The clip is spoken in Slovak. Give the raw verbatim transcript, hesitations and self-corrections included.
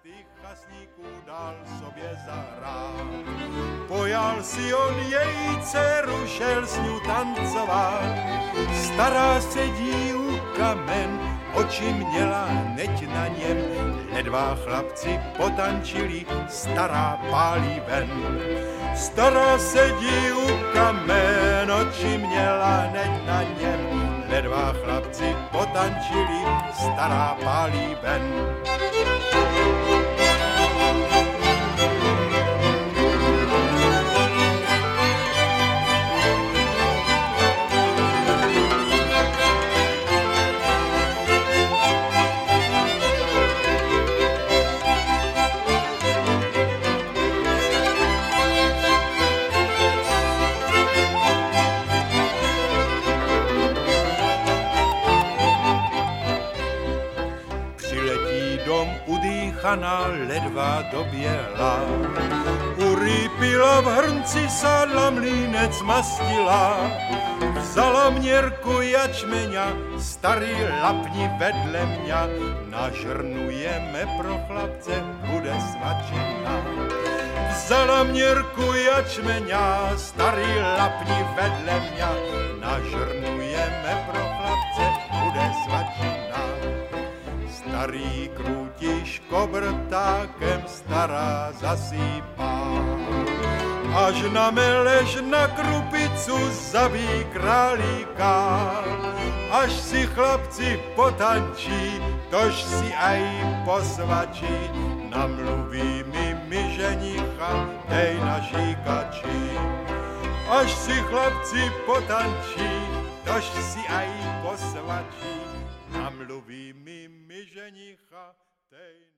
Těch chasníků dal sobě zahrát. Pojal si on její dceru, šel s ňu tancovat. Stará sedí u kamen, oči měla neď na něm. Ledva chlapci potančili, stará pálí ven. Stará sedí u kamen, oči měla neď na něm. Ledva chlapci potančili, stará pálí ven. Udýchaná ledva doběhla, urýpila v hrnci sádla, mlýnec mastila. Vzala měrku jačmeňa, starý lapni vedle mňa, nažrnujeme pro chlapce, bude svačina. Vzala měrku jačmeňa, starý lapni vedle mňa, nažrnujeme pro chlapce, bude svačina. Starý krútiš kobrtákem, stará zasýpá. Až na melež na krupicu zabí králíka. Až si chlapci potančí, tož si aj posvačí. Namluví mi mi ženicha, tej naší kači. Až si chlapci potančí, tož si aj posvačí. Namluví mi mi ženicha, tej